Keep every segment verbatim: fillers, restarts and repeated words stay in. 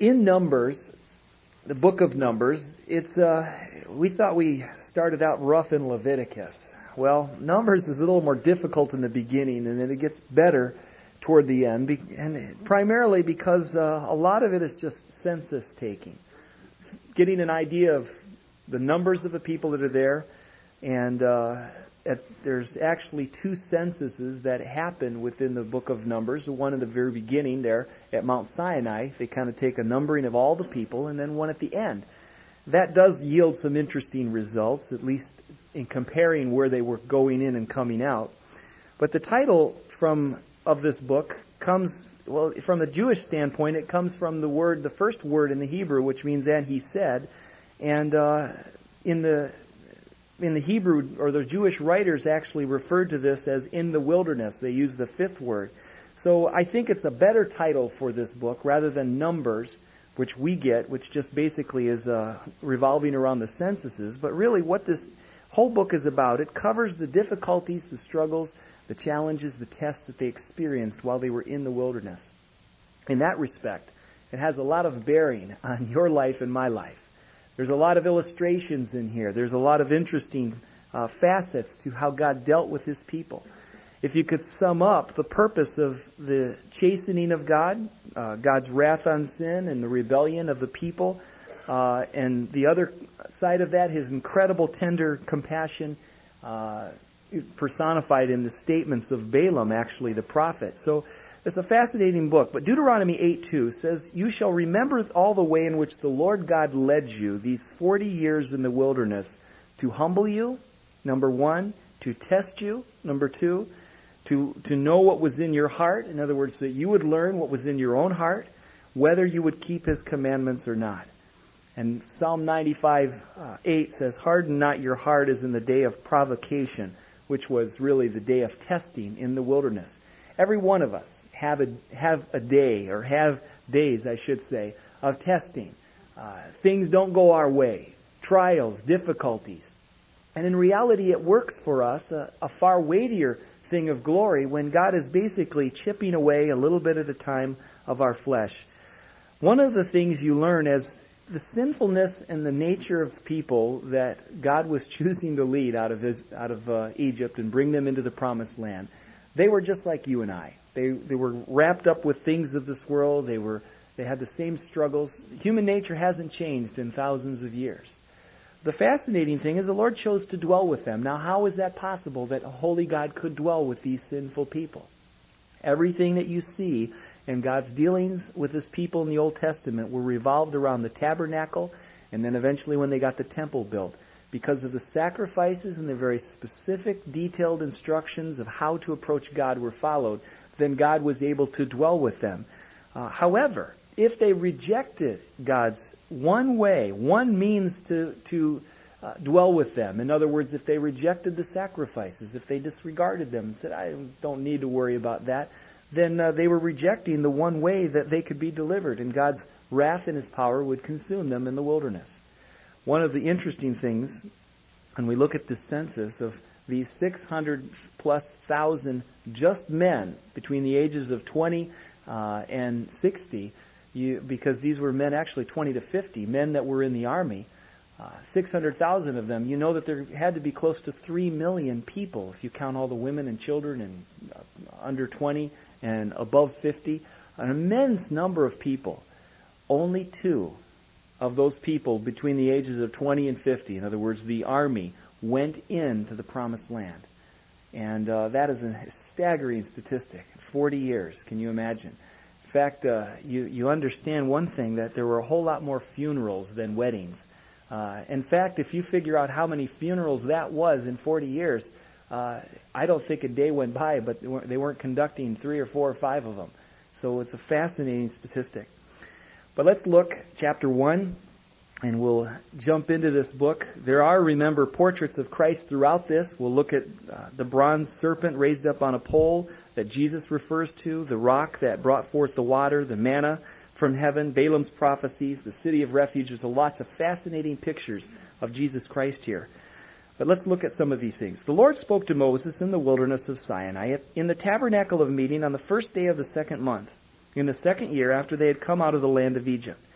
in Numbers, the book of Numbers, it's uh, we thought we started out rough in Leviticus. Well, Numbers is a little more difficult in the beginning, and then it gets better toward the end, and primarily because uh, a lot of it is just census taking, getting an idea of the numbers of the people that are there, and uh, at, there's actually two censuses that happen within the book of Numbers. The one in the very beginning there at Mount Sinai, they kind of take a numbering of all the people, and then one at the end. That does yield some interesting results, at least in comparing where they were going in and coming out. But the title from of this book comes, well, from the Jewish standpoint, it comes from the word, the first word in the Hebrew, which means "and he said," and uh, in the in the Hebrew, or the Jewish writers actually referred to this as "in the wilderness." They use the fifth word. So I think it's a better title for this book rather than Numbers, which we get, which just basically is uh, revolving around the censuses. But really what this whole book is about, it covers the difficulties, the struggles, the challenges, the tests that they experienced while they were in the wilderness. In that respect, it has a lot of bearing on your life and my life. There's a lot of illustrations in here. There's a lot of interesting uh, facets to how God dealt with His people. If you could sum up the purpose of the chastening of God, uh, God's wrath on sin and the rebellion of the people, uh, and the other side of that, His incredible tender compassion, uh, personified in the statements of Balaam, actually, the prophet. So it's a fascinating book. But Deuteronomy eight two says, "You shall remember all the way in which the Lord God led you these forty years in the wilderness to humble you," number one, "to test you," number two, to, to know what was in your heart. In other words, that you would learn what was in your own heart, whether you would keep His commandments or not. And Psalm ninety-five eight says, "Harden not your heart as in the day of provocation," which was really the day of testing in the wilderness. Every one of us have a, have a day, or have days, I should say, of testing. Uh, things don't go our way. Trials, difficulties. And in reality, it works for us a, a far weightier thing of glory when God is basically chipping away a little bit at a time of our flesh. One of the things you learn as the sinfulness and the nature of people that God was choosing to lead out of his, out of uh, Egypt and bring them into the promised land, they were just like you and I. They they were wrapped up with things of this world. They were they had the same struggles. Human nature hasn't changed in thousands of years. The fascinating thing is the Lord chose to dwell with them. Now, how is that possible that a holy God could dwell with these sinful people? Everything that you see in God's dealings with His people in the Old Testament were revolved around the tabernacle, and then eventually when they got the temple built. Because of the sacrifices and the very specific, detailed instructions of how to approach God were followed, then God was able to dwell with them. Uh, however, if they rejected God's one way, one means to, to uh, dwell with them, in other words, if they rejected the sacrifices, if they disregarded them and said, "I don't need to worry about that," then uh, they were rejecting the one way that they could be delivered, and God's wrath and His power would consume them in the wilderness. One of the interesting things, when we look at the census of these six hundred plus thousand just men between the ages of twenty uh, and sixty, you, because these were men actually twenty to fifty, men that were in the army, uh, six hundred thousand of them, you know that there had to be close to three million people if you count all the women and children and uh, under twenty and above fifty, an immense number of people. Only two of those people between the ages of twenty and fifty, in other words, the army, went into the promised land. And uh, that is a staggering statistic. forty years, can you imagine? In fact, uh, you, you understand one thing, that there were a whole lot more funerals than weddings. Uh, in fact, if you figure out how many funerals that was in forty years, uh, I don't think a day went by, but they weren't, they weren't conducting three or four or five of them. So it's a fascinating statistic. But let's look, chapter one, and we'll jump into this book. There are, remember, portraits of Christ throughout this. We'll look at uh, the bronze serpent raised up on a pole that Jesus refers to, the rock that brought forth the water, the manna from heaven, Balaam's prophecies, the city of refuge. There's lots of fascinating pictures of Jesus Christ here. But let's look at some of these things. The Lord spoke to Moses in the wilderness of Sinai in the tabernacle of meeting on the first day of the second month, in the second year after they had come out of the land of Egypt.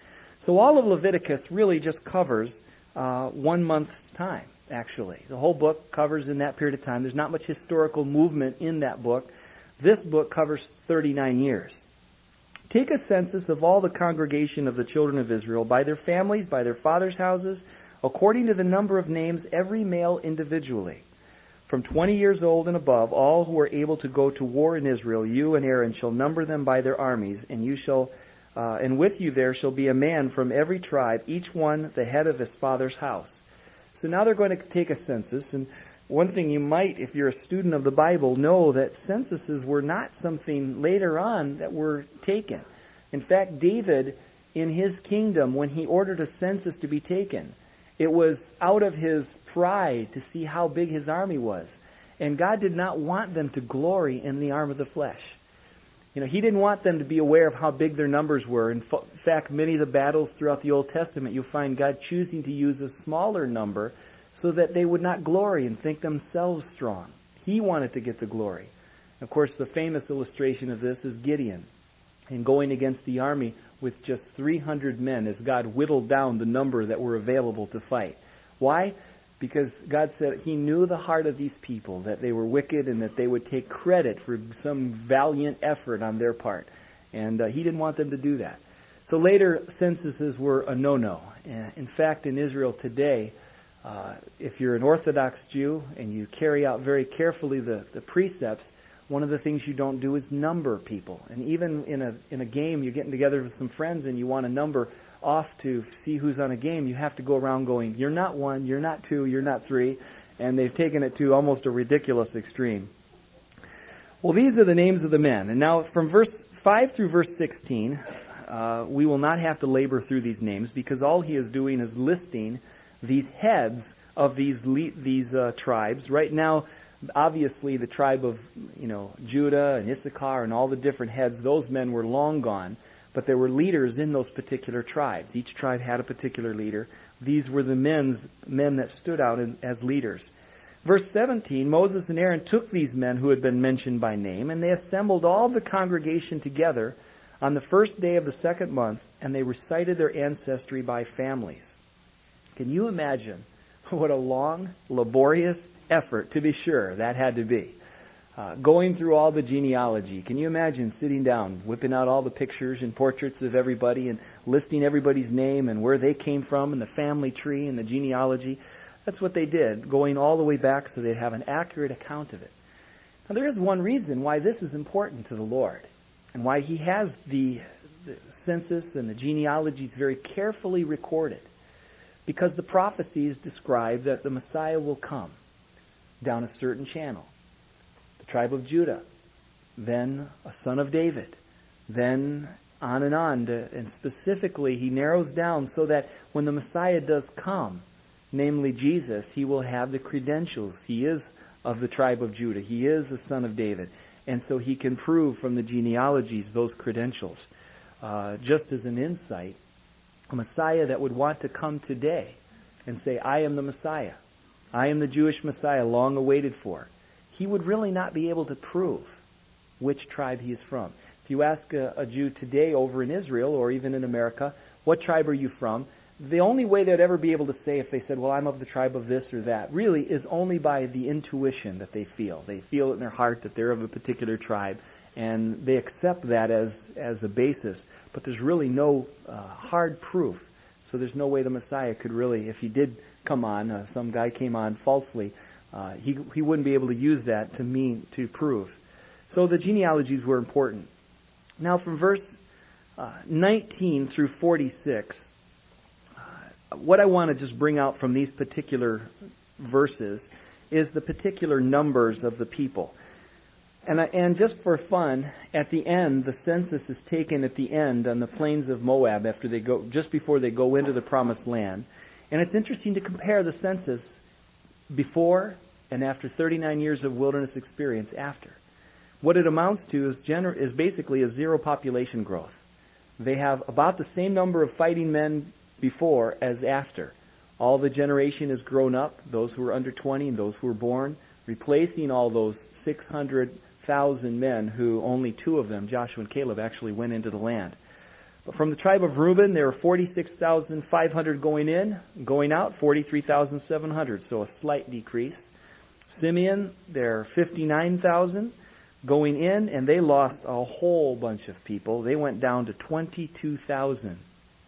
So all of Leviticus really just covers uh, one month's time, actually. The whole book covers in that period of time. There's not much historical movement in that book. This book covers thirty-nine years. Take a census of all the congregation of the children of Israel by their families, by their fathers' houses, according to the number of names, every male individually. From twenty years old and above, all who are able to go to war in Israel, you and Aaron shall number them by their armies, and you shall, uh, and with you there shall be a man from every tribe, each one the head of his father's house. So now they're going to take a census, and one thing you might, if you're a student of the Bible, know that censuses were not something later on that were taken. In fact, David, in his kingdom, when he ordered a census to be taken, it was out of his pride to see how big his army was. And God did not want them to glory in the arm of the flesh. You know, He didn't want them to be aware of how big their numbers were. In fact, many of the battles throughout the Old Testament, you'll find God choosing to use a smaller number so that they would not glory and think themselves strong. He wanted to get the glory. Of course, the famous illustration of this is Gideon, and going against the army with just three hundred men as God whittled down the number that were available to fight. Why? Because God said He knew the heart of these people, that they were wicked and that they would take credit for some valiant effort on their part. And uh, He didn't want them to do that. So later, censuses were a no-no. In fact, in Israel today, uh, if you're an Orthodox Jew and you carry out very carefully the, the precepts, one of the things you don't do is number people. And even in a in a game, you're getting together with some friends and you want to number off to see who's on a game, you have to go around going, you're not one, you're not two, you're not three. And they've taken it to almost a ridiculous extreme. Well, these are the names of the men. And now from verse five through verse sixteen, uh, we will not have to labor through these names because all he is doing is listing these heads of these le- these uh, tribes. Right now, obviously, the tribe of, you know, Judah and Issachar and all the different heads, those men were long gone, but there were leaders in those particular tribes. Each tribe had a particular leader. These were the men's, men that stood out in, as leaders. Verse seventeen, Moses and Aaron took these men who had been mentioned by name, and they assembled all the congregation together on the first day of the second month, and they recited their ancestry by families. Can you imagine what a long, laborious effort, to be sure, that had to be? Uh, going through all the genealogy. Can you imagine sitting down, whipping out all the pictures and portraits of everybody and listing everybody's name and where they came from and the family tree and the genealogy? That's what they did, going all the way back so they'd have an accurate account of it. Now, there is one reason why this is important to the Lord and why He has the, the census and the genealogies very carefully recorded. Because the prophecies describe that the Messiah will come down a certain channel. The tribe of Judah, then a son of David, then on and on. To, and specifically, he narrows down so that when the Messiah does come, namely Jesus, he will have the credentials. He is of the tribe of Judah. He is a son of David. And so he can prove from the genealogies those credentials. Uh, just as an insight, a Messiah that would want to come today and say, I am the Messiah. I am the Jewish Messiah long awaited for. He would really not be able to prove which tribe he is from. If you ask a, a Jew today over in Israel or even in America, what tribe are you from? The only way they'd ever be able to say if they said, well, I'm of the tribe of this or that, really is only by the intuition that they feel. They feel it in their heart that they're of a particular tribe, and they accept that as, as a basis. But there's really no uh, hard proof. So there's no way the Messiah could really, if he did come on, uh, some guy came on falsely, uh, he he wouldn't be able to use that to mean to prove. So the genealogies were important. Now from verse uh, nineteen through forty-six, uh, what I want to just bring out from these particular verses is the particular numbers of the people. And, and just for fun, at the end, the census is taken at the end on the plains of Moab after they go, just before they go into the promised land. And it's interesting to compare the census before and after thirty-nine years of wilderness experience after. What it amounts to is, gener- is basically a zero population growth. They have about the same number of fighting men before as after. All the generation has grown up, those who were under twenty and those who were born, replacing all those six hundred thousand men who only two of them, Joshua and Caleb, actually went into the land. From the tribe of Reuben, there were forty-six thousand five hundred going in, going out, forty-three thousand seven hundred, so a slight decrease. Simeon, there are fifty-nine thousand going in, and they lost a whole bunch of people. They went down to twenty-two thousand.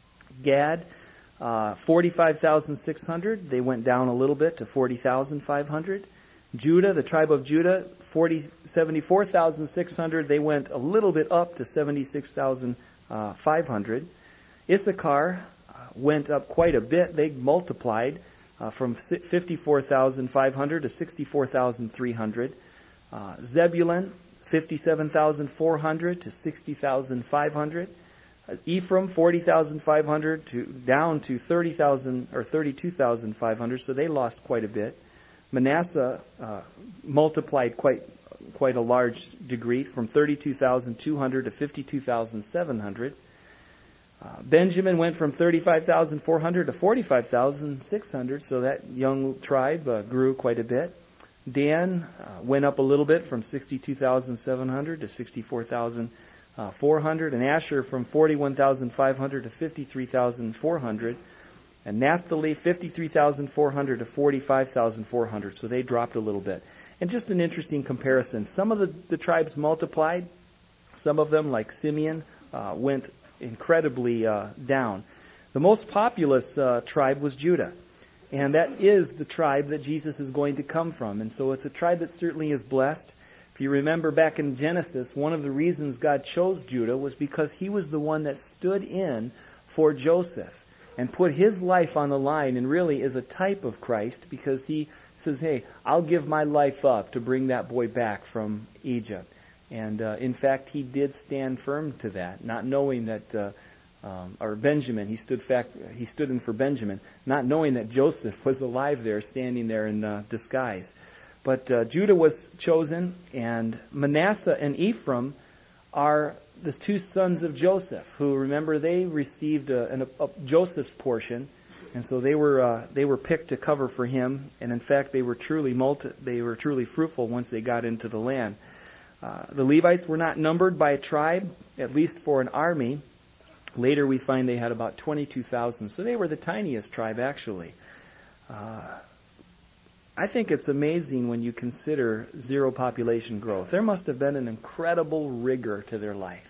Gad, uh, forty-five thousand six hundred. They went down a little bit to forty thousand five hundred. Judah, the tribe of Judah, seventy-four thousand six hundred. They went a little bit up to seventy-six thousand five hundred. Issachar went up quite a bit. They multiplied uh, from fifty-four thousand five hundred to sixty-four thousand three hundred. Uh, Zebulun, fifty-seven thousand four hundred to sixty thousand five hundred. Uh, Ephraim, forty thousand five hundred to down to thirty thousand or thirty-two thousand five hundred. So they lost quite a bit. Manasseh uh, multiplied quite quite a large degree from thirty-two thousand two hundred to fifty-two thousand seven hundred. Uh, Benjamin went from thirty-five thousand four hundred to forty-five thousand six hundred, so that young tribe uh, grew quite a bit. Dan uh, went up a little bit from sixty-two thousand seven hundred to sixty-four thousand four hundred, and Asher from forty-one thousand five hundred to fifty-three thousand four hundred, and Naphtali fifty-three thousand four hundred to forty-five thousand four hundred, so they dropped a little bit. And just an interesting comparison. Some of the, the tribes multiplied. Some of them, like Simeon, uh, went incredibly uh, down. The most populous uh, tribe was Judah. And that is the tribe that Jesus is going to come from. And so it's a tribe that certainly is blessed. If you remember back in Genesis, one of the reasons God chose Judah was because he was the one that stood in for Joseph and put his life on the line, and really is a type of Christ, because he says, hey, I'll give my life up to bring that boy back from Egypt. And uh, in fact, he did stand firm to that, not knowing that, uh, um, or Benjamin, he stood fact, he stood in for Benjamin, not knowing that Joseph was alive there, standing there in uh, disguise. But uh, Judah was chosen, and Manasseh and Ephraim are the two sons of Joseph, who, remember, they received a, a, a Joseph's portion, and so they were uh, they were picked to cover for him. And in fact, they were truly multi, they were truly fruitful once they got into the land. Uh, the Levites were not numbered by a tribe, at least for an army. Later, we find they had about twenty-two thousand, so they were the tiniest tribe, actually. Uh, I think it's amazing when you consider zero population growth. There must have been an incredible rigor to their life.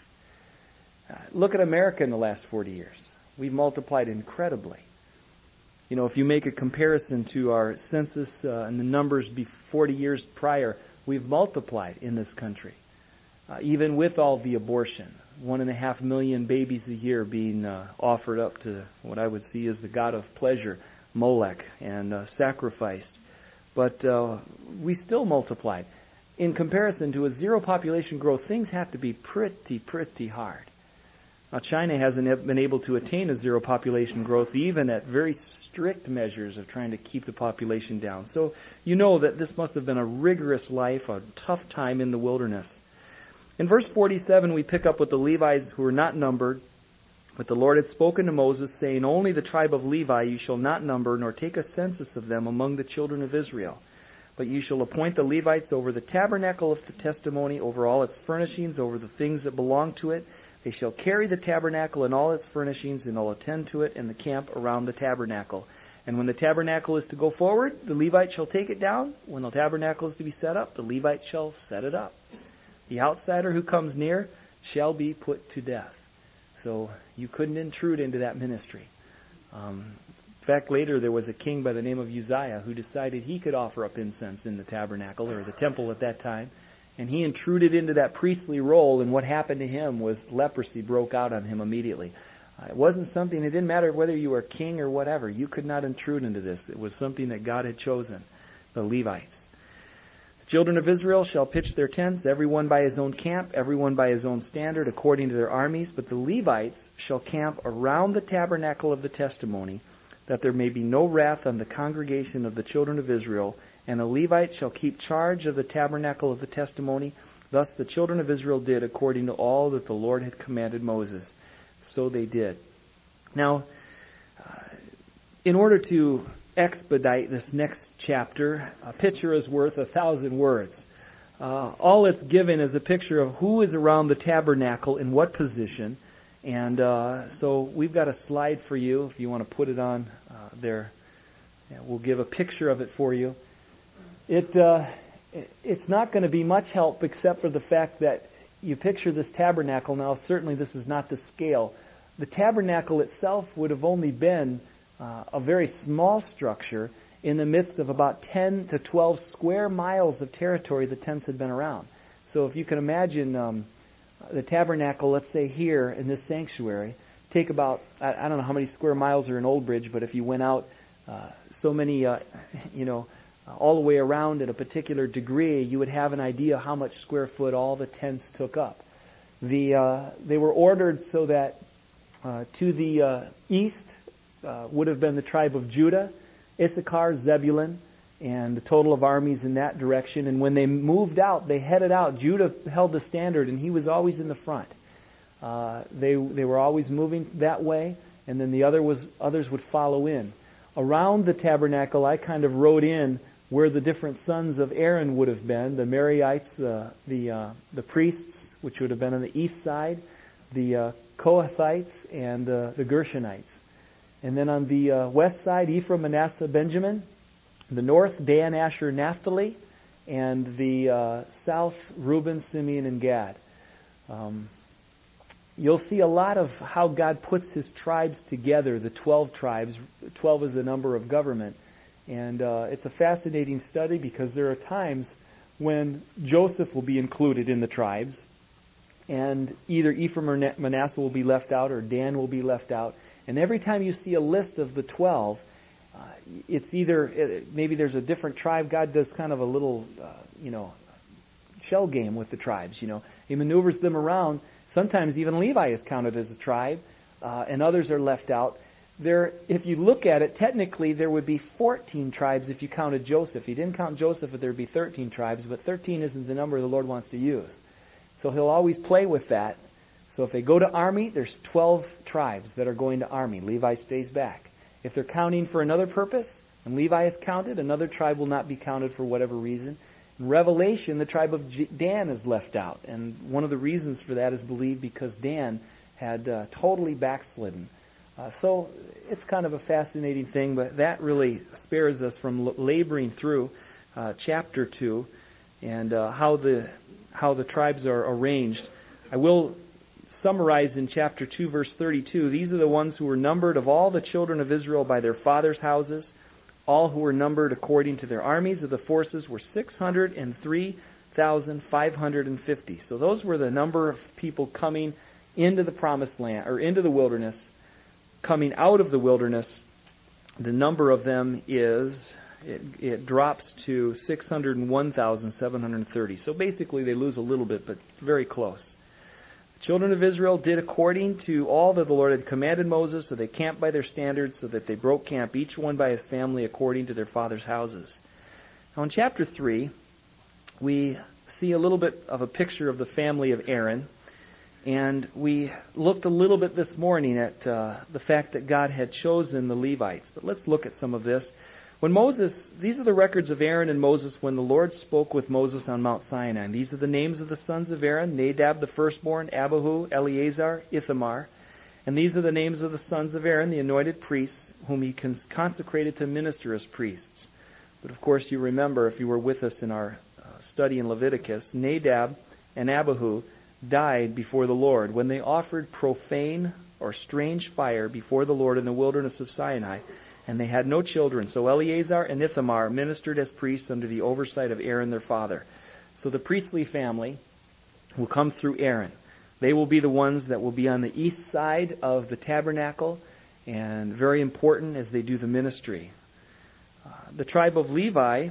Uh, look at America in the last forty years. We've multiplied incredibly. You know, if you make a comparison to our census uh, and the numbers be forty years prior, we've multiplied in this country. Uh, even with all the abortion, one and a half million babies a year being uh, offered up to what I would see as the god of pleasure, Molech, and uh, sacrificed. But uh, we still multiplied. In comparison to a zero population growth, things have to be pretty, pretty hard. Now, China hasn't been able to attain a zero population growth, even at very strict measures of trying to keep the population down. So you know that this must have been a rigorous life, a tough time in the wilderness. In verse forty-seven, we pick up with the Levites who were not numbered. But the Lord had spoken to Moses, saying, only the tribe of Levi you shall not number, nor take a census of them among the children of Israel. But you shall appoint the Levites over the tabernacle of the testimony, over all its furnishings, over the things that belong to it. They shall carry the tabernacle and all its furnishings, and will attend to it in the camp around the tabernacle. And when the tabernacle is to go forward, the Levite shall take it down. When the tabernacle is to be set up, the Levite shall set it up. The outsider who comes near shall be put to death. So you couldn't intrude into that ministry. Um, in fact, later there was a king by the name of Uzziah who decided he could offer up incense in the tabernacle, or the temple at that time. And he intruded into that priestly role, and what happened to him was leprosy broke out on him immediately. Uh, it wasn't something, it didn't matter whether you were king or whatever. You could not intrude into this. It was something that God had chosen, the Levites. The children of Israel shall pitch their tents, everyone by his own camp, everyone by his own standard, according to their armies. But the Levites shall camp around the tabernacle of the testimony, that there may be no wrath on the congregation of the children of Israel. And the Levites shall keep charge of the tabernacle of the testimony. Thus the children of Israel did according to all that the Lord had commanded Moses. So they did. Now, uh, in order to expedite this next chapter, a picture is worth a thousand words. Uh, all it's given is a picture of who is around the tabernacle in what position, And uh, so we've got a slide for you if you want to put it on uh, there. Yeah, we'll give a picture of it for you. It uh, it's not going to be much help except for the fact that you picture this tabernacle. Now, certainly this is not the scale. The tabernacle itself would have only been uh, a very small structure in the midst of about ten to twelve square miles of territory the tents had been around. So if you can imagine um, the tabernacle, let's say here in this sanctuary, take about, I, I don't know how many square miles are in Old Bridge, but if you went out uh, so many, uh, you know, all the way around at a particular degree, you would have an idea how much square foot all the tents took up. The uh, they were ordered so that uh, to the uh, east uh, would have been the tribe of Judah, Issachar, Zebulun, and the total of armies in that direction. And when they moved out, they headed out. Judah held the standard, and he was always in the front. Uh, they they were always moving that way, and then the other was others would follow in. Around the tabernacle, I kind of wrote in where the different sons of Aaron would have been: the Merarites, uh, the uh, the priests, which would have been on the east side, the uh, Kohathites, and uh, the Gershonites. And then on the uh, west side, Ephraim, Manasseh, Benjamin. The north, Dan, Asher, Naphtali. And the uh, south, Reuben, Simeon, and Gad. Um, you'll see a lot of how God puts His tribes together, the twelve tribes. twelve is the number of government. And uh, it's a fascinating study because there are times when Joseph will be included in the tribes. And either Ephraim or Manasseh will be left out, or Dan will be left out. And every time you see a list of the twelve, uh, it's either, maybe there's a different tribe. God does kind of a little, uh, you know, shell game with the tribes, you know. He maneuvers them around. Sometimes even Levi is counted as a tribe, uh, and others are left out. There, if you look at it, technically there would be fourteen tribes if you counted Joseph. If you didn't count Joseph, there would be thirteen tribes, but thirteen isn't the number the Lord wants to use. So He'll always play with that. So if they go to army, there's twelve tribes that are going to army. Levi stays back. If they're counting for another purpose, and Levi is counted, another tribe will not be counted for whatever reason. In Revelation, the tribe of Dan is left out. And one of the reasons for that is believed because Dan had uh, totally backslidden. Uh, so it's kind of a fascinating thing, but that really spares us from l- laboring through uh, chapter two and uh, how the how the tribes are arranged. I will summarize in chapter two, verse thirty-two. These are the ones who were numbered of all the children of Israel by their fathers' houses. All who were numbered according to their armies of the forces were six hundred three thousand five hundred fifty. So those were the number of people coming into the promised land, or into the wilderness. Coming out of the wilderness, the number of them is, it, it drops to six hundred one thousand seven hundred thirty. So basically they lose a little bit, but very close. The children of Israel did according to all that the Lord had commanded Moses, so they camped by their standards, so that they broke camp, each one by his family according to their father's houses. Now in chapter three, we see a little bit of a picture of the family of Aaron. And we looked a little bit this morning at uh, the fact that God had chosen the Levites. But let's look at some of this. When Moses, these are the records of Aaron and Moses when the Lord spoke with Moses on Mount Sinai. And these are the names of the sons of Aaron: Nadab the firstborn, Abihu, Eleazar, Ithamar. And these are the names of the sons of Aaron, the anointed priests, whom he consecrated to minister as priests. But of course you remember, if you were with us in our uh, study in Leviticus, Nadab and Abihu died before the Lord when they offered profane or strange fire before the Lord in the wilderness of Sinai, and they had no children. So Eleazar and Ithamar ministered as priests under the oversight of Aaron their father. So the priestly family will come through Aaron. They will be the ones that will be on the east side of the tabernacle, and very important as they do the ministry. Uh, the tribe of Levi,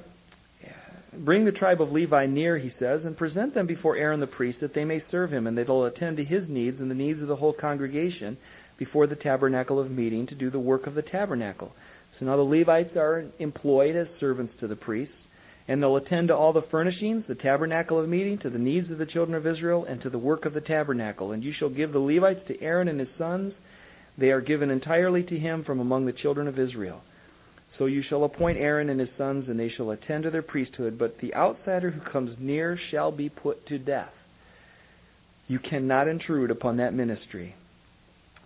bring the tribe of Levi near, he says, and present them before Aaron the priest, that they may serve him, and they will attend to his needs and the needs of the whole congregation before the tabernacle of meeting to do the work of the tabernacle. So now the Levites are employed as servants to the priests, and they'll attend to all the furnishings, the tabernacle of meeting, to the needs of the children of Israel, and to the work of the tabernacle. And you shall give the Levites to Aaron and his sons. They are given entirely to him from among the children of Israel. So you shall appoint Aaron and his sons, and they shall attend to their priesthood. But the outsider who comes near shall be put to death. You cannot intrude upon that ministry.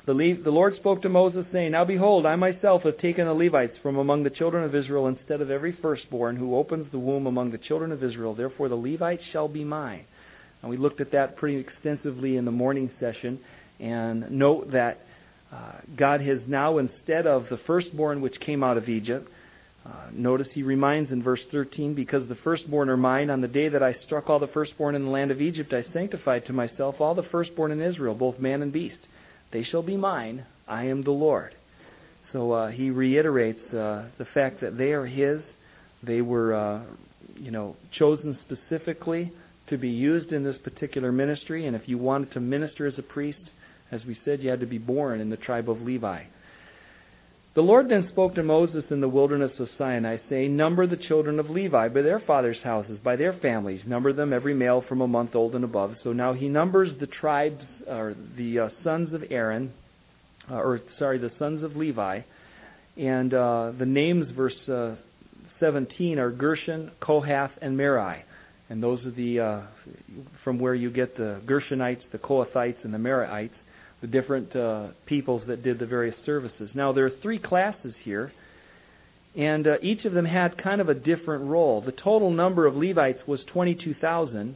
The, Le- the Lord spoke to Moses, saying, Now behold, I myself have taken the Levites from among the children of Israel instead of every firstborn who opens the womb among the children of Israel. Therefore the Levites shall be mine. And we looked at that pretty extensively in the morning session. And note that uh, God has now, instead of the firstborn which came out of Egypt, uh, notice he reminds in verse thirteen, Because the firstborn are mine, on the day that I struck all the firstborn in the land of Egypt, I sanctified to myself all the firstborn in Israel, both man and beast. They shall be mine. I am the Lord. So uh, he reiterates uh, the fact that they are his. They were, uh, you know, chosen specifically to be used in this particular ministry. And if you wanted to minister as a priest, as we said, you had to be born in the tribe of Levi. The Lord then spoke to Moses in the wilderness of Sinai, saying, Number the children of Levi by their fathers' houses, by their families. Number them, every male from a month old and above. So now he numbers the tribes, or the uh, sons of Aaron, uh, or sorry, the sons of Levi. And uh, the names, verse uh, seventeen, are Gershon, Kohath, and Merari. And those are the, uh, from where you get the Gershonites, the Kohathites, and the Merarites, the different uh, peoples that did the various services. Now, there are three classes here, and uh, each of them had kind of a different role. The total number of Levites was twenty-two thousand,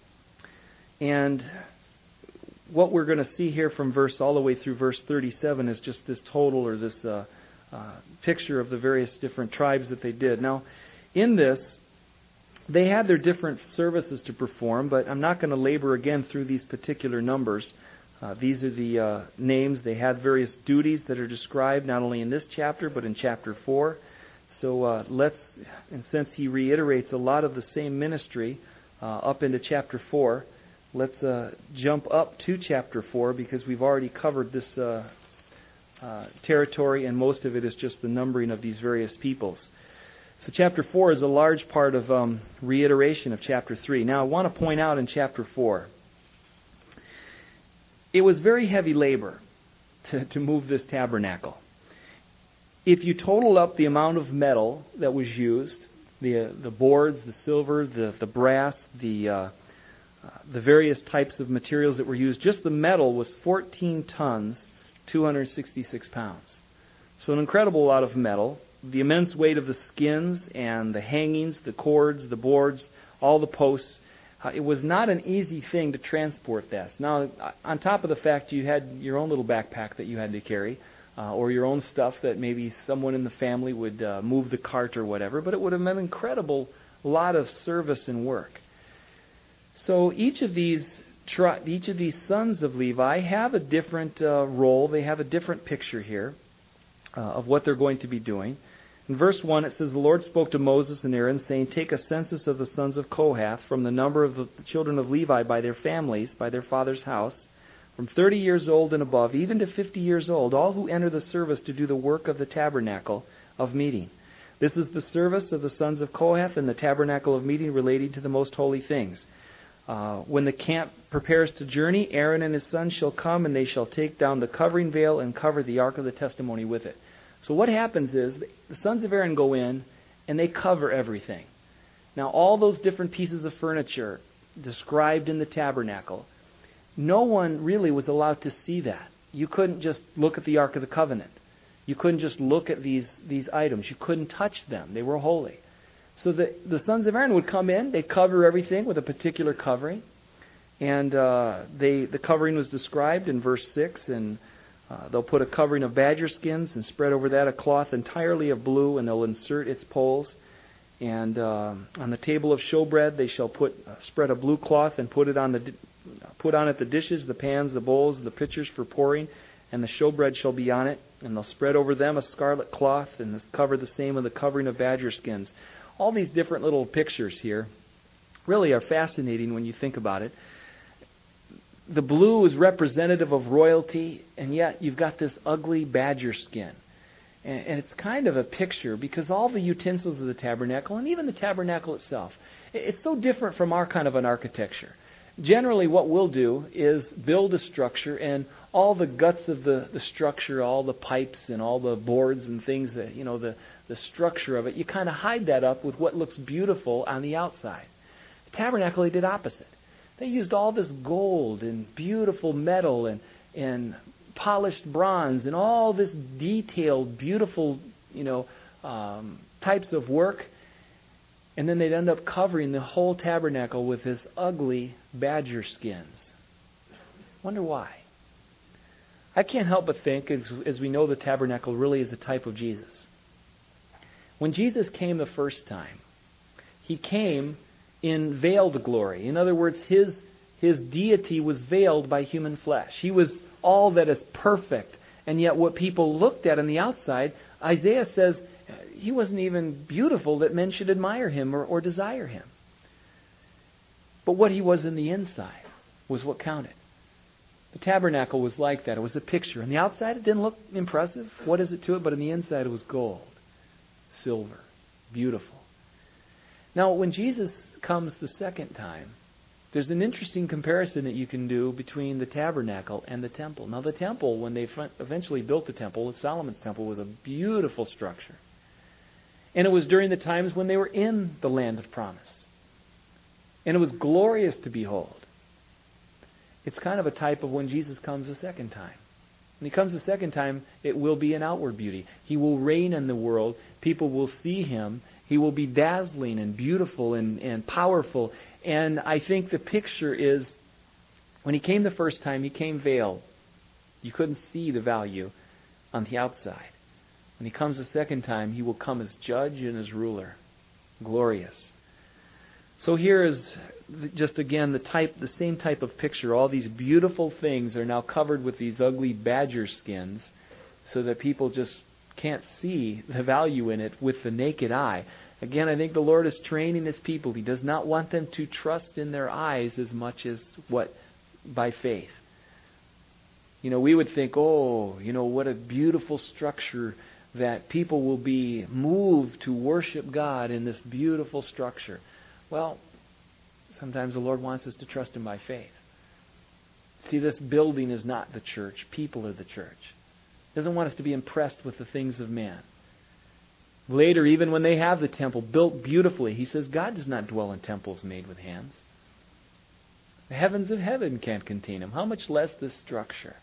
and what we're going to see here from verse all the way through verse thirty-seven is just this total, or this uh, uh, picture of the various different tribes that they did. Now, in this, they had their different services to perform, but I'm not going to labor again through these particular numbers. Uh, these are the uh, names. They had various duties that are described not only in this chapter, but in chapter four. So uh, let's, and since he reiterates a lot of the same ministry uh, up into chapter four, let's uh, jump up to chapter four, because we've already covered this uh, uh, territory, and most of it is just the numbering of these various peoples. So chapter four is a large part of um, reiteration of chapter three. Now I want to point out in chapter four, it was very heavy labor to, to move this tabernacle. If you total up the amount of metal that was used, the the boards, the silver, the, the brass, the uh, uh, the various types of materials that were used, just the metal was fourteen tons, two hundred sixty-six pounds. So an incredible lot of metal. The immense weight of the skins and the hangings, the cords, the boards, all the posts. Uh, it was not an easy thing to transport this. Now, on top of the fact you had your own little backpack that you had to carry, uh, or your own stuff that maybe someone in the family would uh, move the cart or whatever, but it would have meant an incredible lot of service and work. So each of these tri- each of these sons of Levi have a different uh, role. They have a different picture here uh, of what they're going to be doing. In verse one, it says, The Lord spoke to Moses and Aaron, saying, Take a census of the sons of Kohath from the number of the children of Levi by their families, by their father's house, from thirty years old and above, even to fifty years old, all who enter the service to do the work of the tabernacle of meeting. This is the service of the sons of Kohath and the tabernacle of meeting relating to the most holy things. Uh, when the camp prepares to journey, Aaron and his sons shall come, and they shall take down the covering veil and cover the ark of the testimony with it. So what happens is, the sons of Aaron go in, and they cover everything. Now, all those different pieces of furniture described in the tabernacle, no one really was allowed to see that. You couldn't just look at the Ark of the Covenant. You couldn't just look at these, these items. You couldn't touch them. They were holy. So the, the sons of Aaron would come in, they'd cover everything with a particular covering. And uh, they the covering was described in verse six, and Uh, they'll put a covering of badger skins and spread over that a cloth entirely of blue, and they'll insert its poles. And uh, on the table of showbread, they shall put uh, spread a blue cloth and put it on the put on it the dishes, the pans, the bowls, the pitchers for pouring, and the showbread shall be on it. And they'll spread over them a scarlet cloth and cover the same with the covering of badger skins. All these different little pictures here really are fascinating when you think about it. The blue is representative of royalty, and yet you've got this ugly badger skin. And, and it's kind of a picture, because all the utensils of the tabernacle, and even the tabernacle itself, it's so different from our kind of an architecture. Generally, what we'll do is build a structure, and all the guts of the, the structure, all the pipes and all the boards and things, that you know, the, the structure of it, you kind of hide that up with what looks beautiful on the outside. The tabernacle, they did opposite. They used all this gold and beautiful metal and, and polished bronze and all this detailed, beautiful, you know, um, types of work. And then they'd end up covering the whole tabernacle with this ugly badger skins. Wonder why? I can't help but think, as, as we know the tabernacle really is a type of Jesus. When Jesus came the first time, He came in veiled glory. In other words, His, his deity was veiled by human flesh. He was all that is perfect. And yet what people looked at on the outside, Isaiah says, He wasn't even beautiful that men should admire Him or, or desire Him. But what He was in the inside was what counted. The tabernacle was like that. It was a picture. On the outside, it didn't look impressive. What is it to it? But on the inside, it was gold, silver, beautiful. Now, when Jesus comes the second time, there's an interesting comparison that you can do between the tabernacle and the temple. Now, the temple, when they eventually built the temple, Solomon's temple, was a beautiful structure. And it was during the times when they were in the land of promise. And it was glorious to behold. It's kind of a type of when Jesus comes a second time. When He comes a second time, it will be an outward beauty. He will reign in the world. People will see Him. He will be dazzling and beautiful and, and powerful. And I think the picture is, when He came the first time, He came veiled. You couldn't see the value on the outside. When He comes the second time, He will come as judge and as ruler. Glorious. So here is just again the type, the same type of picture. All these beautiful things are now covered with these ugly badger skins so that people just can't see the value in it with the naked eye. Again, I think the Lord is training His people. He does not want them to trust in their eyes as much as what by faith. You know, we would think, oh, you know, what a beautiful structure, that people will be moved to worship God in this beautiful structure. Well, sometimes the Lord wants us to trust Him by faith. See, this building is not the church. People are the church. He doesn't want us to be impressed with the things of man. Later, even when they have the temple built beautifully, He says God does not dwell in temples made with hands. The heavens of heaven can't contain Him. How much less this structure?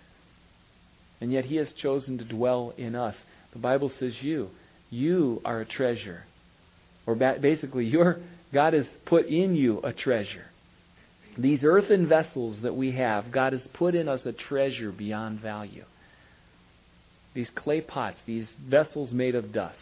And yet He has chosen to dwell in us. The Bible says you, you are a treasure. Or basically, your God has put in you a treasure. These earthen vessels that we have, God has put in us a treasure beyond value. These clay pots, these vessels made of dust.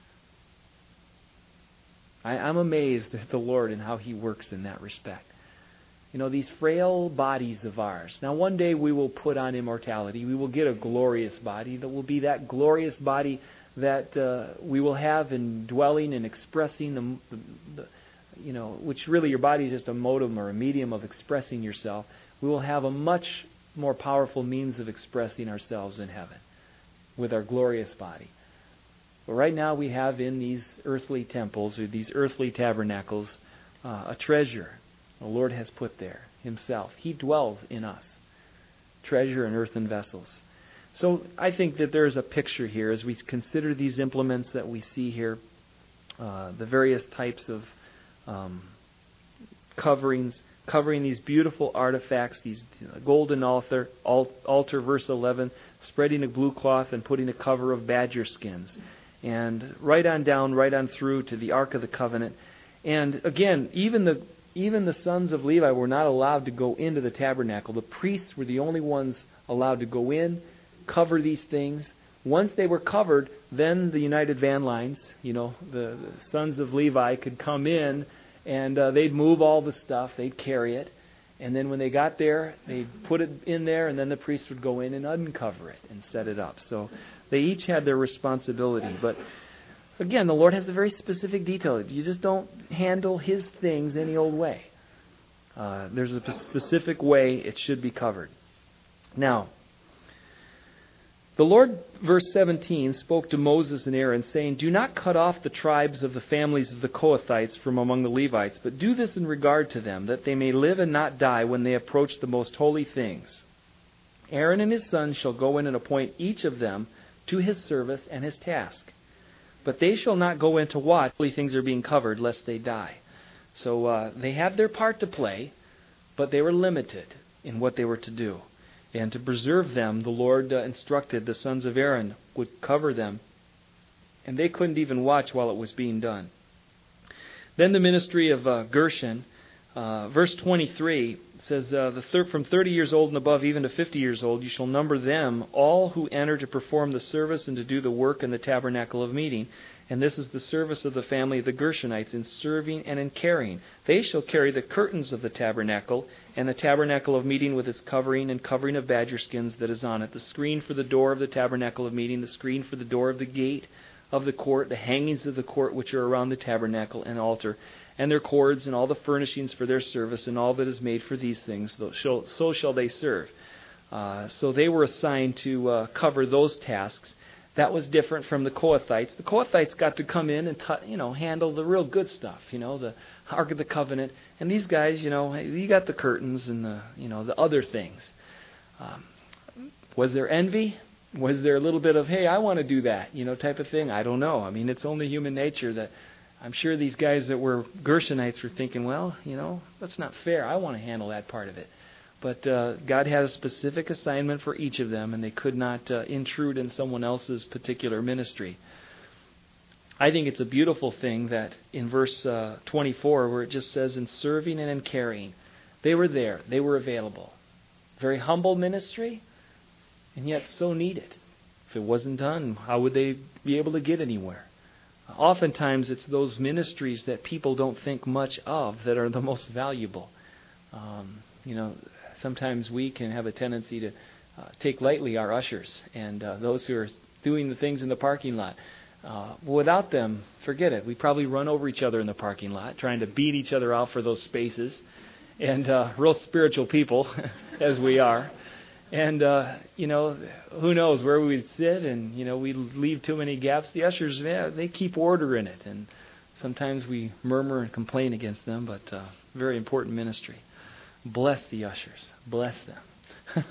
I, I'm amazed at the Lord and how He works in that respect. You know, these frail bodies of ours. Now, one day we will put on immortality. We will get a glorious body that will be that glorious body that uh, we will have in dwelling and expressing the, the, the you know, which really your body is just a modem or a medium of expressing yourself. We will have a much more powerful means of expressing ourselves in heaven with our glorious body. But right now we have in these earthly temples or these earthly tabernacles uh, a treasure the Lord has put there Himself. He dwells in us. Treasure in earthen vessels. So I think that there's a picture here as we consider these implements that we see here, uh, the various types of um, coverings, covering these beautiful artifacts, these golden altar, altar, verse eleven, spreading a blue cloth and putting a cover of badger skins. And right on down, right on through to the Ark of the Covenant. And again, even the even the sons of Levi were not allowed to go into the tabernacle. The priests were the only ones allowed to go in, cover these things. Once they were covered, then the United Van Lines, you know, the, the sons of Levi could come in and uh, they'd move all the stuff, they'd carry it. And then when they got there, they'd put it in there and then the priest would go in and uncover it and set it up. So they each had their responsibility. But again, the Lord has a very specific detail. You just don't handle His things any old way. Uh, there's a specific way it should be covered. Now, the Lord, verse seventeen, spoke to Moses and Aaron, saying, "Do not cut off the tribes of the families of the Kohathites from among the Levites, but do this in regard to them, that they may live and not die when they approach the most holy things. Aaron and his sons shall go in and appoint each of them to his service and his task. But they shall not go in to watch holy things are being covered, lest they die." So uh, they had their part to play, but they were limited in what they were to do. And to preserve them, the Lord uh, instructed the sons of Aaron would cover them. And they couldn't even watch while it was being done. Then the ministry of uh, Gershon, uh, verse twenty-three says, uh, the thir- from thirty years old and above, even to fifty years old, you shall number them, all who enter to perform the service and to do the work in the tabernacle of meeting. And this is the service of the family of the Gershonites in serving and in carrying. They shall carry the curtains of the tabernacle and the tabernacle of meeting with its covering and covering of badger skins that is on it, the screen for the door of the tabernacle of meeting, the screen for the door of the gate of the court, the hangings of the court which are around the tabernacle and altar, and their cords and all the furnishings for their service and all that is made for these things, so shall they serve. Uh, so they were assigned to uh, cover those tasks. That was different from the Kohathites. The Kohathites got to come in and t- you know handle the real good stuff, you know, the Ark of the Covenant. And these guys, you know, you got the curtains and the you know the other things. Um, was there envy? Was there a little bit of, hey, I want to do that, you know, type of thing? I don't know. I mean, it's only human nature that I'm sure these guys that were Gershonites were thinking, well, you know, that's not fair. I want to handle that part of it. But uh, God had a specific assignment for each of them, and they could not uh, intrude in someone else's particular ministry. I think it's a beautiful thing that in verse uh, twenty-four, where it just says, in serving and in carrying, they were there. They were available. Very humble ministry, and yet so needed. If it wasn't done, how would they be able to get anywhere? Oftentimes, it's those ministries that people don't think much of that are the most valuable. Um, you know, sometimes we can have a tendency to uh, take lightly our ushers and uh, those who are doing the things in the parking lot. Uh, without them, forget it. We probably run over each other in the parking lot, trying to beat each other out for those spaces. And uh, real spiritual people, as we are. And, uh, you know, who knows where we'd sit and, you know, we leave too many gaps. The ushers, yeah, they keep order in it. And sometimes we murmur and complain against them, but uh, very important ministry. Bless the ushers. Bless them.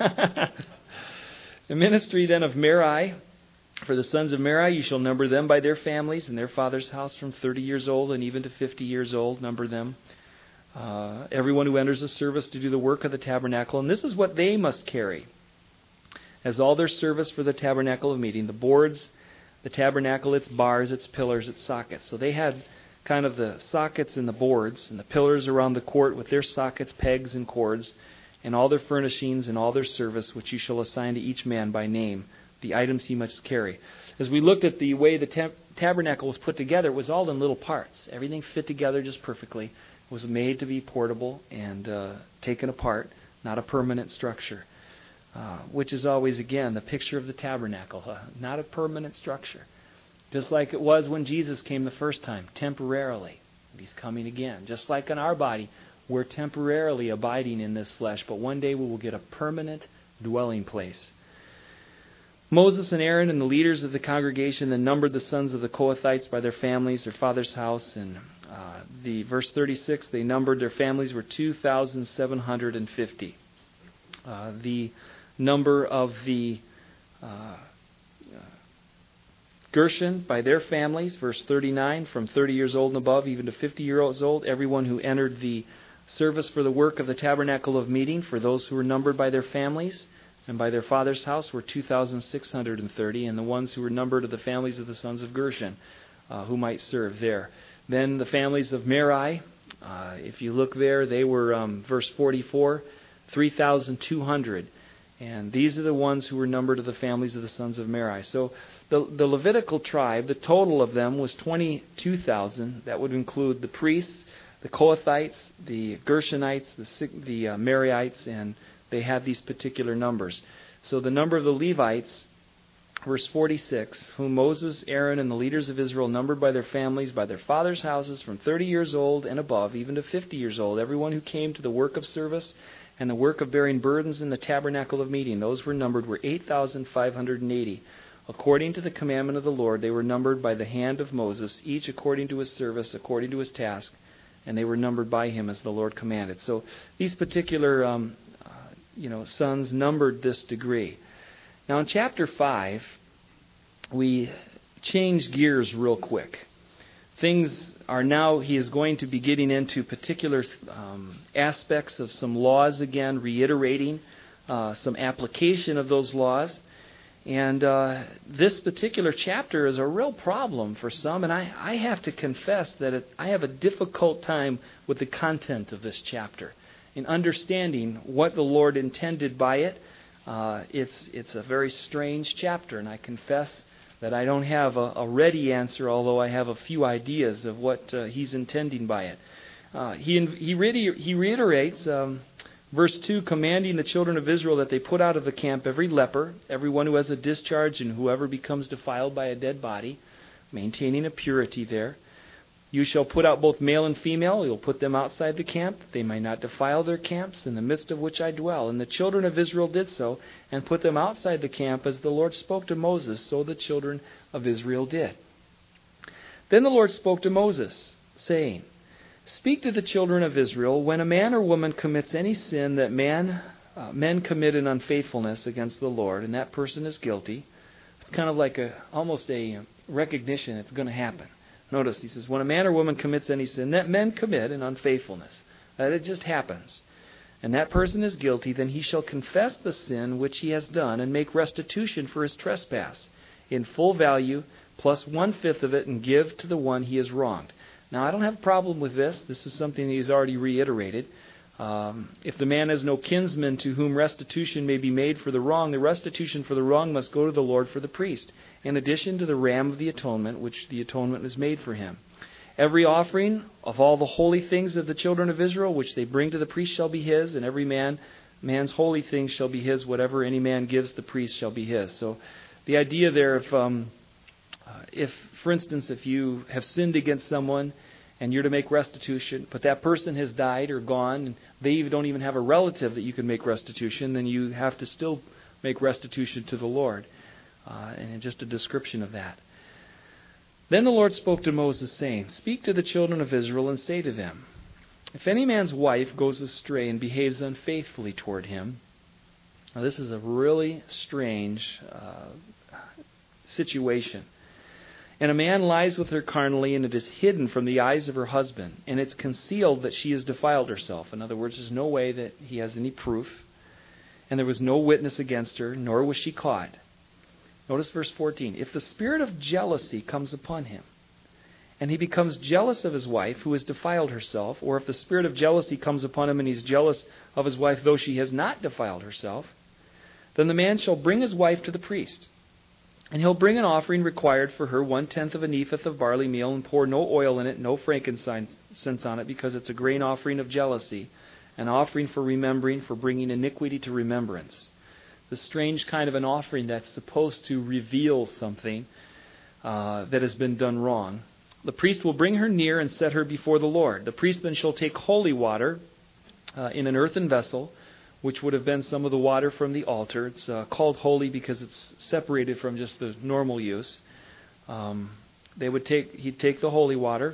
The ministry then of Merari. For the sons of Merari, you shall number them by their families and their father's house from thirty years old and even to fifty years old. Number them. Uh, everyone who enters the service to do the work of the tabernacle. And this is what they must carry as all their service for the tabernacle of meeting. The boards, the tabernacle, its bars, its pillars, its sockets. So they had kind of the sockets and the boards and the pillars around the court with their sockets, pegs, and cords, and all their furnishings and all their service, which you shall assign to each man by name, the items he must carry. As we looked at the way the tab- tabernacle was put together, it was all in little parts. Everything fit together just perfectly. It was made to be portable and uh, taken apart, not a permanent structure, uh, which is always, again, the picture of the tabernacle, uh, not a permanent structure. Just like it was when Jesus came the first time, temporarily. He's coming again. Just like in our body, we're temporarily abiding in this flesh, but one day we will get a permanent dwelling place. Moses and Aaron and the leaders of the congregation then numbered the sons of the Kohathites by their families, their father's house. And uh, the verse thirty-six, they numbered their families were two thousand seven hundred fifty. Uh, the number of the uh, Gershon by their families, verse thirty-nine, from thirty years old and above, even to fifty years old, everyone who entered the service for the work of the tabernacle of meeting, for those who were numbered by their families and by their father's house, were two thousand six hundred thirty, and the ones who were numbered of the families of the sons of Gershon, uh, who might serve there. Then the families of Merari, uh, if you look there, they were, um, verse forty-four, three thousand two hundred. And these are the ones who were numbered of the families of the sons of Merari. So the, the Levitical tribe, the total of them was twenty-two thousand. That would include the priests, the Kohathites, the Gershonites, the, the uh, Merarites, and they had these particular numbers. So the number of the Levites, verse forty-six, whom Moses, Aaron, and the leaders of Israel numbered by their families, by their fathers' houses, from thirty years old and above, even to fifty years old, everyone who came to the work of service and the work of bearing burdens in the tabernacle of meeting, those were numbered were eight thousand five hundred eighty. According to the commandment of the Lord, they were numbered by the hand of Moses, each according to his service, according to his task, and they were numbered by him as the Lord commanded. So these particular um, uh, you know, sons numbered this degree. Now in chapter five, we change gears real quick. Things are now, he is going to be getting into particular um, aspects of some laws again, reiterating uh, some application of those laws. And uh, this particular chapter is a real problem for some, and I, I have to confess that it, I have a difficult time with the content of this chapter in understanding what the Lord intended by it. Uh, it's it's a very strange chapter, and I confess that I don't have a, a ready answer, although I have a few ideas of what uh, He's intending by it. Uh, he he, reiter- he reiterates um, verse two, commanding the children of Israel that they put out of the camp every leper, everyone who has a discharge, and whoever becomes defiled by a dead body, maintaining a purity there. You shall put out both male and female. You'll put them outside the camp, that they may not defile their camps, in the midst of which I dwell. And the children of Israel did so, and put them outside the camp, as the Lord spoke to Moses, so the children of Israel did. Then the Lord spoke to Moses, saying, Speak to the children of Israel, when a man or woman commits any sin that man uh, men commit in unfaithfulness against the Lord, and that person is guilty. It's kind of like a almost a recognition it's going to happen. Notice, he says, when a man or woman commits any sin that men commit in unfaithfulness, that it just happens, and that person is guilty, then he shall confess the sin which he has done and make restitution for his trespass in full value, plus one-fifth of it, and give to the one he has wronged. Now, I don't have a problem with this. This is something that he's already reiterated. Um, if the man has no kinsman to whom restitution may be made for the wrong, the restitution for the wrong must go to the Lord for the priest, in addition to the ram of the atonement, which the atonement is made for him. Every offering of all the holy things of the children of Israel, which they bring to the priest, shall be his, and every man man's holy things shall be his. Whatever any man gives the priest shall be his. So the idea there, if, um, uh, if for instance, if you have sinned against someone, and you're to make restitution, but that person has died or gone, and they don't even have a relative that you can make restitution, then you have to still make restitution to the Lord. Uh, and just a description of that. Then the Lord spoke to Moses, saying, Speak to the children of Israel and say to them, If any man's wife goes astray and behaves unfaithfully toward him, now this is a really strange uh, situation. And a man lies with her carnally, and it is hidden from the eyes of her husband, and it's concealed that she has defiled herself. In other words, there's no way that he has any proof, and there was no witness against her, nor was she caught. Notice verse fourteen. If the spirit of jealousy comes upon him, and he becomes jealous of his wife who has defiled herself, or if the spirit of jealousy comes upon him and he's jealous of his wife though she has not defiled herself, then the man shall bring his wife to the priest. And he'll bring an offering required for her, one-tenth of an ephah of barley meal, and pour no oil in it, no frankincense on it, because it's a grain offering of jealousy, an offering for remembering, for bringing iniquity to remembrance. The strange kind of an offering that's supposed to reveal something uh, that has been done wrong. The priest will bring her near and set her before the Lord. The priest then shall take holy water uh, in an earthen vessel, which would have been some of the water from the altar. It's uh, called holy because it's separated from just the normal use. Um, they would take, he'd take the holy water,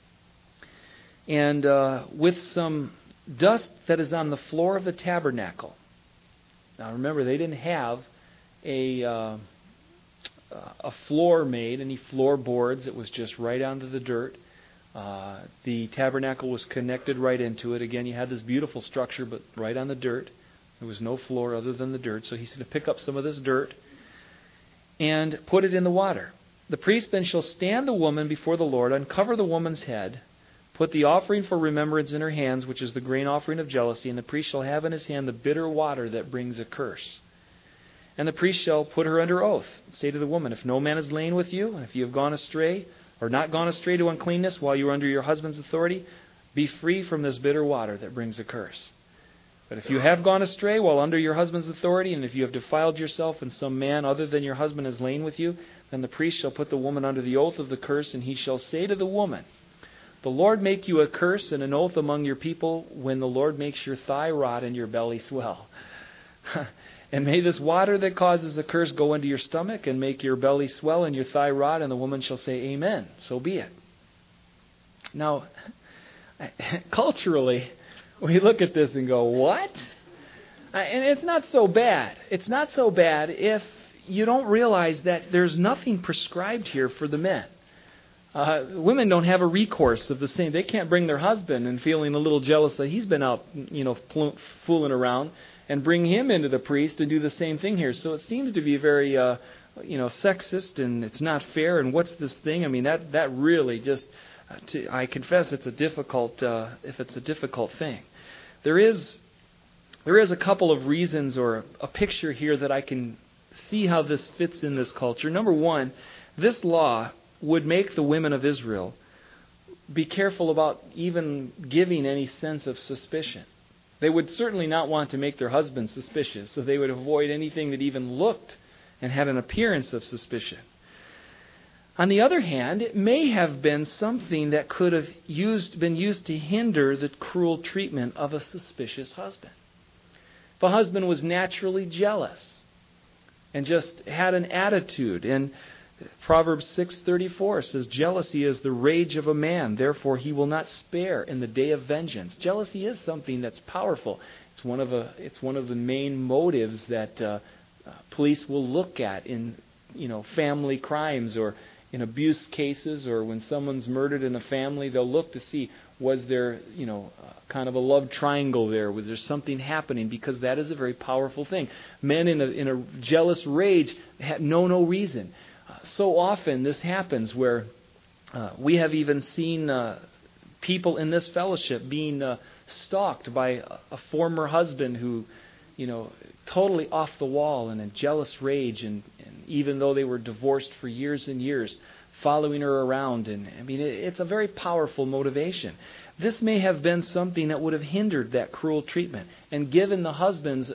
and uh, with some dust that is on the floor of the tabernacle. Now remember, they didn't have a uh, a floor made, any floorboards. It was just right onto the dirt. Uh, the tabernacle was connected right into it. Again, you had this beautiful structure, but right on the dirt. There was no floor other than the dirt. So he's going to pick up some of this dirt and put it in the water. The priest then shall stand the woman before the Lord, uncover the woman's head, put the offering for remembrance in her hands, which is the grain offering of jealousy, and the priest shall have in his hand the bitter water that brings a curse. And the priest shall put her under oath, say to the woman, If no man is lain with you, and if you have gone astray, or not gone astray to uncleanness while you are under your husband's authority, be free from this bitter water that brings a curse. But if you have gone astray while under your husband's authority, and if you have defiled yourself and some man other than your husband has lain with you, then the priest shall put the woman under the oath of the curse, and he shall say to the woman, The Lord make you a curse and an oath among your people when the Lord makes your thigh rot and your belly swell. And may this water that causes the curse go into your stomach and make your belly swell and your thigh rot, and the woman shall say, Amen. So be it. Now, culturally, we look at this and go, what? And it's not so bad. It's not so bad if you don't realize that there's nothing prescribed here for the men. Uh, women don't have a recourse of the same. They can't bring their husband and feeling a little jealous that he's been out, you know, fooling around, and bring him into the priest and do the same thing here. So it seems to be very, uh, you know, sexist, and it's not fair. And what's this thing? I mean, that that really just, uh, to, I confess, it's a difficult, uh, if it's a difficult thing. There is, there is a couple of reasons or a picture here that I can see how this fits in this culture. Number one, this law would make the women of Israel be careful about even giving any sense of suspicion. They would certainly not want to make their husbands suspicious, so they would avoid anything that even looked and had an appearance of suspicion. On the other hand, it may have been something that could have used, been used to hinder the cruel treatment of a suspicious husband. If a husband was naturally jealous and just had an attitude, and Proverbs six thirty-four says, jealousy is the rage of a man, therefore he will not spare in the day of vengeance. Jealousy is something that's powerful. It's one of a, it's one of the main motives that uh, uh, police will look at in, you know, family crimes or in abuse cases, or when someone's murdered in a family. They'll look to see, was there, you know, uh, kind of a love triangle there? Was there something happening? Because that is a very powerful thing. Men in a in a jealous rage know no reason. Uh, so often this happens where uh, we have even seen uh, people in this fellowship being uh, stalked by a, a former husband who, you know, totally off the wall and in jealous rage, and, and even though they were divorced for years and years, following her around. And I mean, it, it's a very powerful motivation. This may have been something that would have hindered that cruel treatment and given the husbands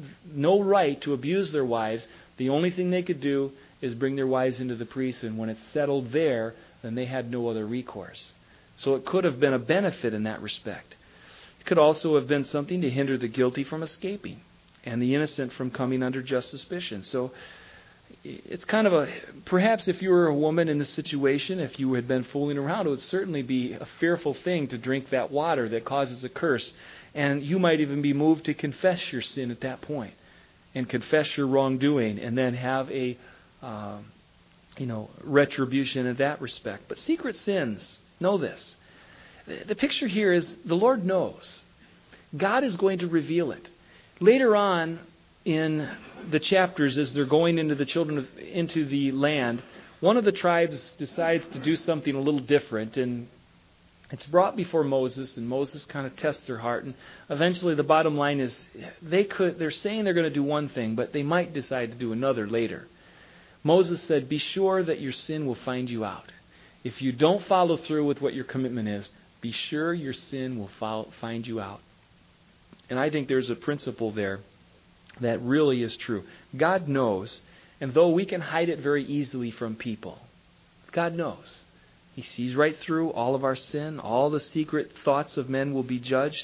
no right to abuse their wives. The only thing they could do is bring their wives into the priest, and when it's settled there, then they had no other recourse. So it could have been a benefit in that respect. It could also have been something to hinder the guilty from escaping and the innocent from coming under just suspicion. So it's kind of a, perhaps if you were a woman in this situation, if you had been fooling around, it would certainly be a fearful thing to drink that water that causes a curse. And you might even be moved to confess your sin at that point and confess your wrongdoing and then have a, uh, you know, retribution in that respect. But secret sins, know this. The picture here is the Lord knows. God is going to reveal it. Later on in the chapters, as they're going into the children of, into the land, one of the tribes decides to do something a little different, and it's brought before Moses, and Moses kind of tests their heart. And eventually, the bottom line is they could they're saying they're going to do one thing, but they might decide to do another later. Moses said, "Be sure that your sin will find you out. If you don't follow through with what your commitment is, be sure your sin will follow, find you out." And I think there's a principle there that really is true. God knows, and though we can hide it very easily from people, God knows. He sees right through all of our sin. All the secret thoughts of men will be judged.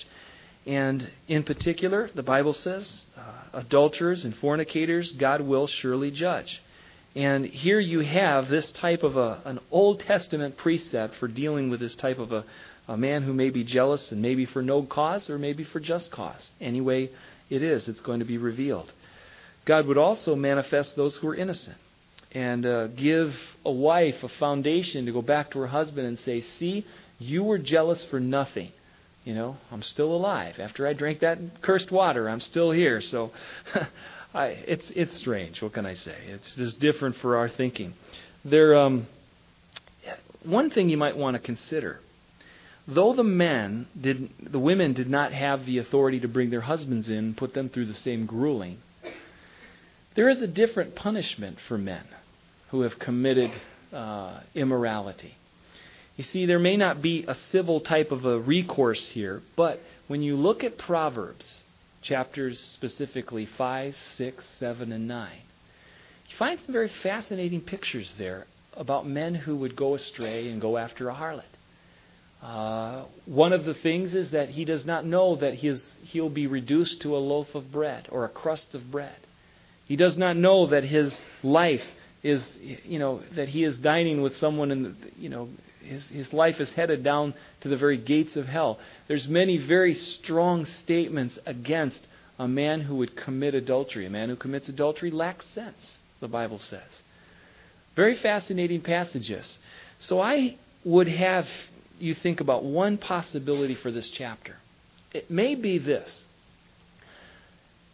And in particular, the Bible says, uh, adulterers and fornicators, God will surely judge. And here you have this type of a, an Old Testament precept for dealing with this type of a, a man who may be jealous, and maybe for no cause or maybe for just cause. Anyway, it is. It's going to be revealed. God would also manifest those who are innocent and uh, give a wife a foundation to go back to her husband and say, "See, you were jealous for nothing. You know, I'm still alive. After I drank that cursed water, I'm still here." So I, it's it's strange. What can I say? It's just different for our thinking. There, um, one thing you might want to consider. Though the men did, the women did not have the authority to bring their husbands in and put them through the same grueling, there is a different punishment for men who have committed uh, immorality. You see, there may not be a civil type of a recourse here, but when you look at Proverbs, chapters specifically five, six, seven, and nine, you find some very fascinating pictures there about men who would go astray and go after a harlot. Uh, one of the things is that he does not know that his, he'll be reduced to a loaf of bread or a crust of bread. He does not know that his life is, you know, that he is dining with someone and, you know, his, his life is headed down to the very gates of hell. There's many very strong statements against a man who would commit adultery. A man who commits adultery lacks sense, the Bible says. Very fascinating passages. So I would have you think about one possibility for this chapter. It may be this.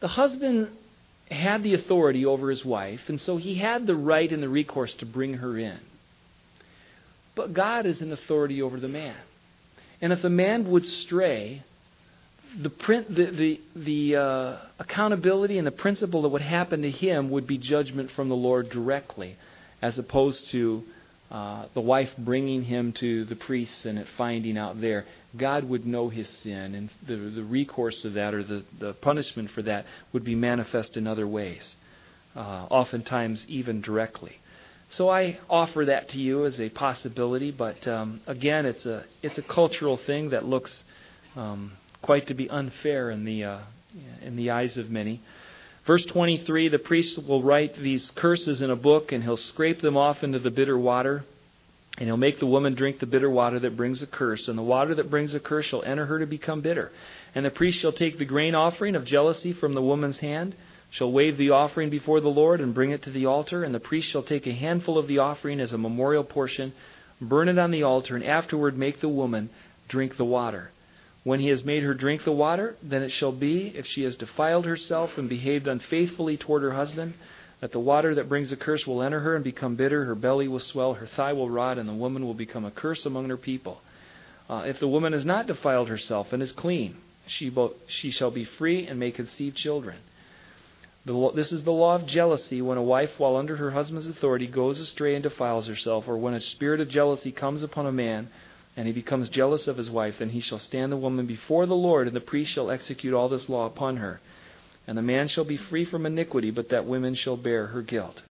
the husband had the authority over his wife, and so he had the right and the recourse to bring her in. But God is an authority over the man. And if the man would stray, the print, the the, the uh, accountability and the principle that would happen to him would be judgment from the Lord directly, as opposed to uh, the wife bringing him to the priests and it finding out there. God would know his sin, and the, the recourse of that, or the, the punishment for that, would be manifest in other ways, uh, oftentimes even directly. So I offer that to you as a possibility, but um, again, it's a it's a cultural thing that looks um, quite to be unfair in the uh, in the eyes of many. Verse twenty-three: the priest will write these curses in a book, and he'll scrape them off into the bitter water, and he'll make the woman drink the bitter water that brings a curse, and the water that brings a curse shall enter her to become bitter. And the priest shall take the grain offering of jealousy from the woman's hand, shall wave the offering before the Lord and bring it to the altar, and the priest shall take a handful of the offering as a memorial portion, burn it on the altar, and afterward make the woman drink the water. When he has made her drink the water, then it shall be, if she has defiled herself and behaved unfaithfully toward her husband, that the water that brings a curse will enter her and become bitter, her belly will swell, her thigh will rot, and the woman will become a curse among her people. Uh, if the woman has not defiled herself and is clean, she, bo- she shall be free and may conceive children. The, this is the law of jealousy, when a wife, while under her husband's authority, goes astray and defiles herself, or when a spirit of jealousy comes upon a man, and he becomes jealous of his wife, then he shall stand the woman before the Lord, and the priest shall execute all this law upon her. And the man shall be free from iniquity, but that woman shall bear her guilt.